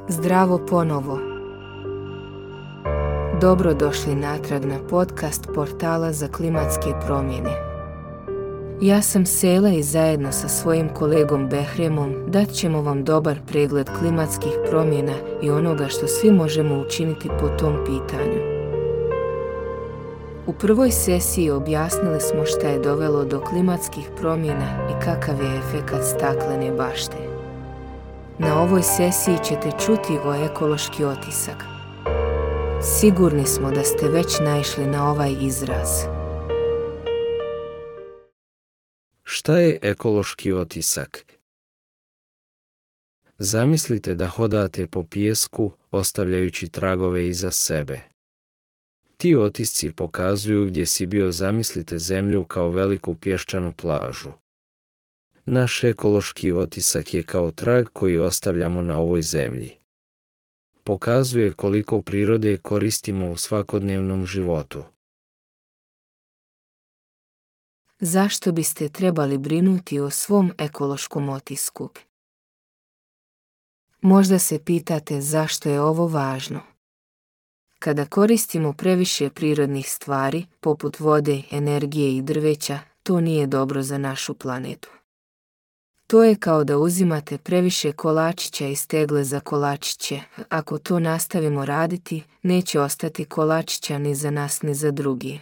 Zdravo ponovo. Dobro došli natrag na podcast portala za klimatske promjene. Ja sam Sela i zajedno sa svojim kolegom Behremom dat ćemo vam dobar pregled klimatskih promjena i onoga što svi možemo učiniti po tom pitanju. U prvoj sesiji objasnili smo šta je dovelo do klimatskih promjena i kakav je efekat staklene bašte. Na ovoj sesiji ćete čuti o ekološki otisak. Sigurni smo da ste već naišli na ovaj izraz. Šta je ekološki otisak? Zamislite da hodate po pijesku, ostavljajući tragove iza sebe. Ti otisci pokazuju gdje si bio. Zamislite zemlju kao veliku pješčanu plažu. Naš ekološki otisak je kao trag koji ostavljamo na ovoj zemlji. Pokazuje koliko prirode koristimo u svakodnevnom životu. Zašto biste trebali brinuti o svom ekološkom otisku? Možda se pitate zašto je ovo važno. Kada koristimo previše prirodnih stvari, poput vode, energije i drveća, to nije dobro za našu planetu. To je kao da uzimate previše kolačića iz tegle za kolačiće. Ako to nastavimo raditi, neće ostati kolačića ni za nas ni za drugi.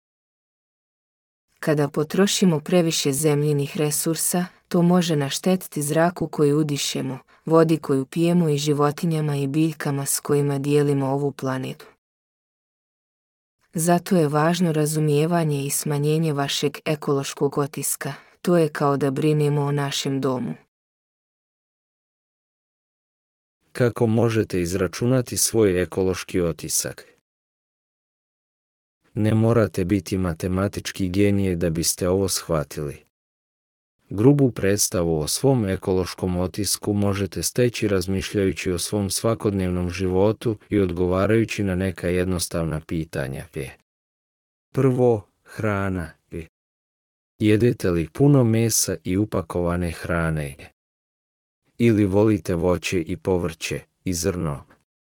Kada potrošimo previše zemljinih resursa, to može naštetiti zraku koji udišemo, vodi koju pijemo i životinjama i biljkama s kojima dijelimo ovu planetu. Zato je važno razumijevanje i smanjenje vašeg ekološkog otiska. To je kao da brinemo o našem domu. Kako možete izračunati svoj ekološki otisak? Ne morate biti matematički genije da biste ovo shvatili. Grubu predstavu o svom ekološkom otisku možete steći razmišljajući o svom svakodnevnom životu i odgovarajući na neka jednostavna pitanja. Prvo, hrana. Jedete li puno mesa i upakovane hrane? Ili volite voće i povrće i zrno?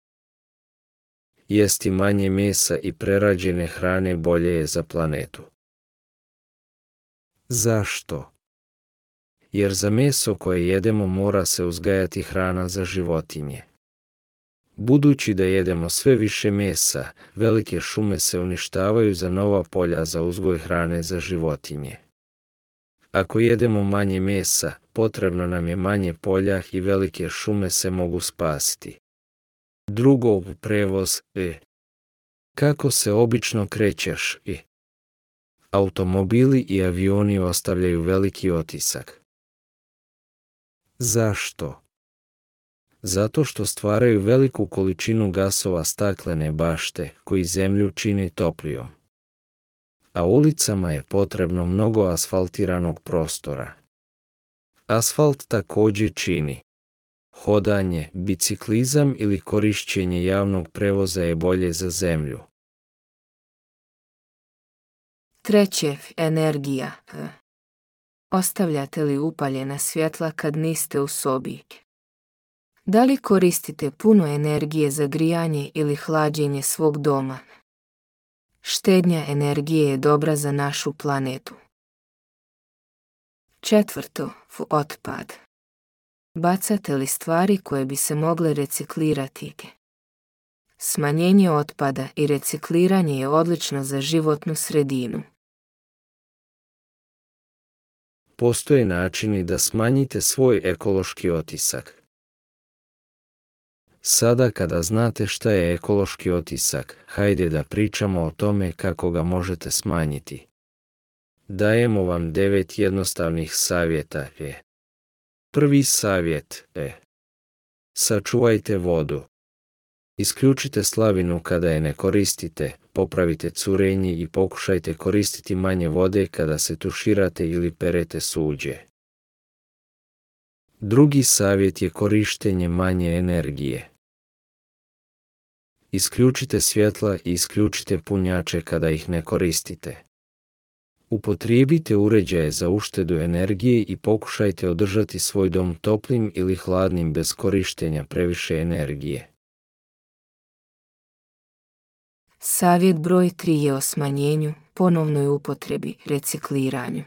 Jesti manje mesa i prerađene hrane bolje je za planetu. Zašto? Jer za meso koje jedemo mora se uzgajati hrana za životinje. Budući da jedemo sve više mesa, velike šume se uništavaju za nova polja za uzgoj hrane za životinje. Ako jedemo manje mesa, potrebno nam je manje polja i velike šume se mogu spasiti. Drugo, prevoz. Kako se obično krećeš? Automobili i avioni ostavljaju veliki otisak. Zašto? Zato što stvaraju veliku količinu gasova staklene bašte koji zemlju čini toplijom. A ulicama je potrebno mnogo asfaltiranog prostora. Asfalt također čini. Hodanje, biciklizam ili korišćenje javnog prevoza je bolje za zemlju. Treće, energija. Ostavljate li upaljena svjetla kad niste u sobi? Da li koristite puno energije za grijanje ili hlađenje svog doma? Štednja energije je dobra za našu planetu. Četvrto, otpad. Bacate li stvari koje bi se mogle reciklirati? Smanjenje otpada i recikliranje je odlično za životnu sredinu. Postoje načini da smanjite svoj ekološki otisak. Sada kada znate šta je ekološki otisak, hajde da pričamo o tome kako ga možete smanjiti. Dajemo vam 9 jednostavnih savjeta. Prvi savjet. Sačuvajte vodu. Isključite slavinu kada je ne koristite, popravite curenje i pokušajte koristiti manje vode kada se tuširate ili perete suđe. Drugi savjet je korištenje manje energije. Isključite svjetla i isključite punjače kada ih ne koristite. Upotrijebite uređaje za uštedu energije i pokušajte održati svoj dom toplim ili hladnim bez korištenja previše energije. Savjet broj 3 je o smanjenju, ponovnoj upotrebi, recikliranju.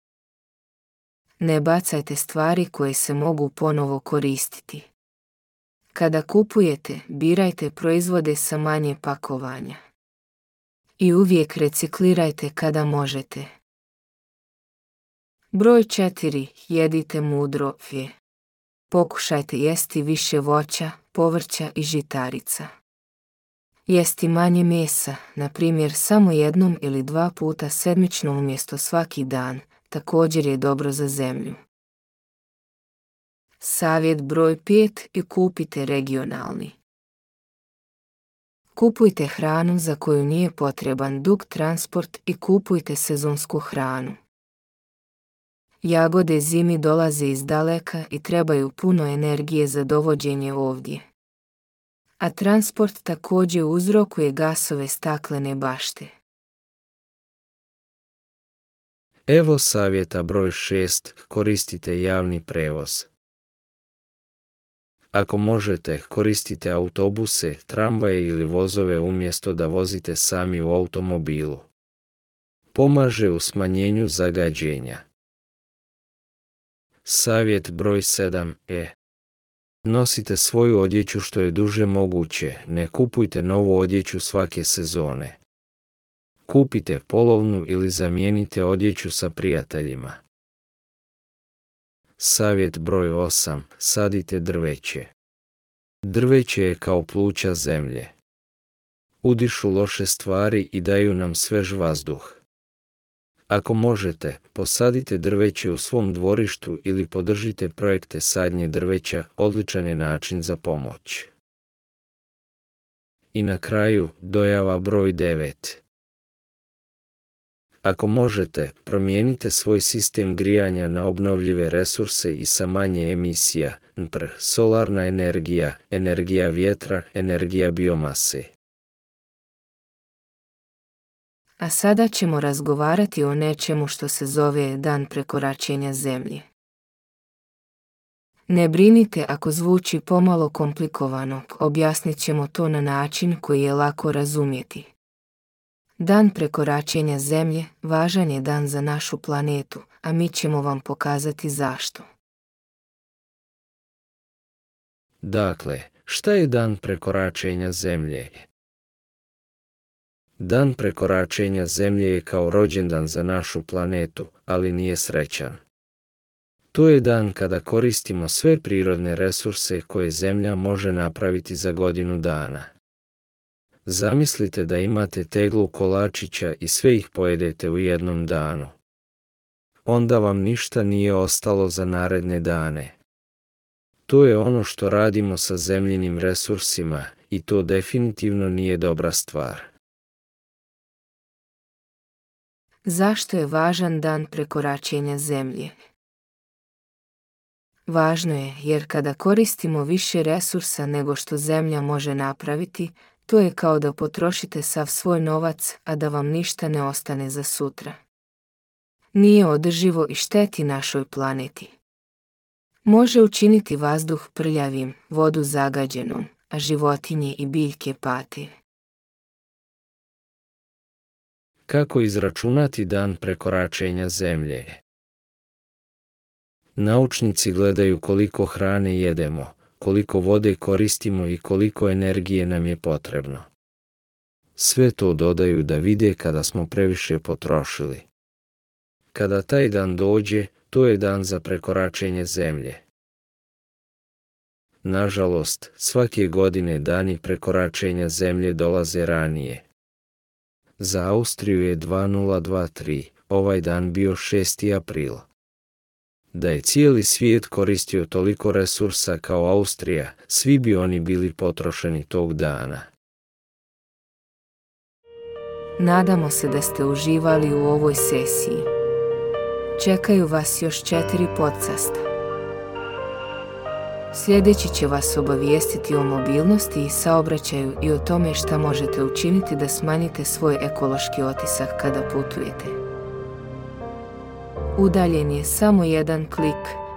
Ne bacajte stvari koje se mogu ponovo koristiti. Kada kupujete, birajte proizvode sa manje pakovanja. I uvijek reciklirajte kada možete. Broj 4. Jedite mudro. Pokušajte jesti više voća, povrća i žitarica. Jesti manje mesa, na primjer samo 1 ili 2 puta sedmično umjesto svaki dan, također je dobro za zemlju. Savjet broj 5. I kupite regionalni. Kupujte hranu za koju nije potreban dug transport i kupujte sezonsku hranu. Jagode zimi dolaze iz daleka i trebaju puno energije za dovođenje ovdje. A transport također uzrokuje gasove staklene bašte. Evo savjeta broj 6. Koristite javni prevoz. Ako možete, koristite autobuse, tramvaje ili vozove umjesto da vozite sami u automobilu. Pomaže u smanjenju zagađenja. Savjet broj 7 je: nosite svoju odjeću što je duže moguće, ne kupujte novu odjeću svake sezone. Kupite polovnu ili zamijenite odjeću sa prijateljima. Savjet broj 8. Sadite drveće. Drveće je kao pluća zemlje. Udišu loše stvari i daju nam svež vazduh. Ako možete, posadite drveće u svom dvorištu ili podržite projekte sadnje drveća, odličan je način za pomoć. I na kraju, dojava broj 9. Ako možete, promijenite svoj sistem grijanja na obnovljive resurse i sa manje emisija, npr. solarna energija, energija vjetra, energija biomase. A sada ćemo razgovarati o nečemu što se zove dan prekoračenja zemlje. Ne brinite ako zvuči pomalo komplikovano, objasnit ćemo to na način koji je lako razumjeti. Dan prekoračenja zemlje važan je dan za našu planetu, a mi ćemo vam pokazati zašto. Dakle, šta je dan prekoračenja zemlje? Dan prekoračenja zemlje je kao rođendan za našu planetu, ali nije srećan. To je dan kada koristimo sve prirodne resurse koje zemlja može napraviti za godinu dana. Zamislite da imate teglu kolačića i sve ih pojedete u jednom danu. Onda vam ništa nije ostalo za naredne dane. To je ono što radimo sa zemljinim resursima i to definitivno nije dobra stvar. Zašto je važan dan prekoračenja zemlje? Važno je jer kada koristimo više resursa nego što zemlja može napraviti, to je kao da potrošite sav svoj novac, a da vam ništa ne ostane za sutra. Nije održivo i šteti našoj planeti. Može učiniti vazduh prljavim, vodu zagađenom, a životinje i biljke pate. Kako izračunati dan prekoračenja zemlje? Naučnici gledaju koliko hrane jedemo, koliko vode koristimo i koliko energije nam je potrebno. Sve to dodaju da vide kada smo previše potrošili. Kada taj dan dođe, to je dan za prekoračenje zemlje. Nažalost, svake godine dani prekoračenja zemlje dolaze ranije. Za Austriju je 2023, ovaj dan bio 6. april. Da je cijeli svijet koristio toliko resursa kao Austrija, svi bi oni bili potrošeni tog dana. Nadamo se da ste uživali u ovoj sesiji. Čekaju vas još 4 podcasta. Sljedeći će vas obavijestiti o mobilnosti i saobraćaju i o tome šta možete učiniti da smanjite svoj ekološki otisak kada putujete. udaljen je samo jedan klik.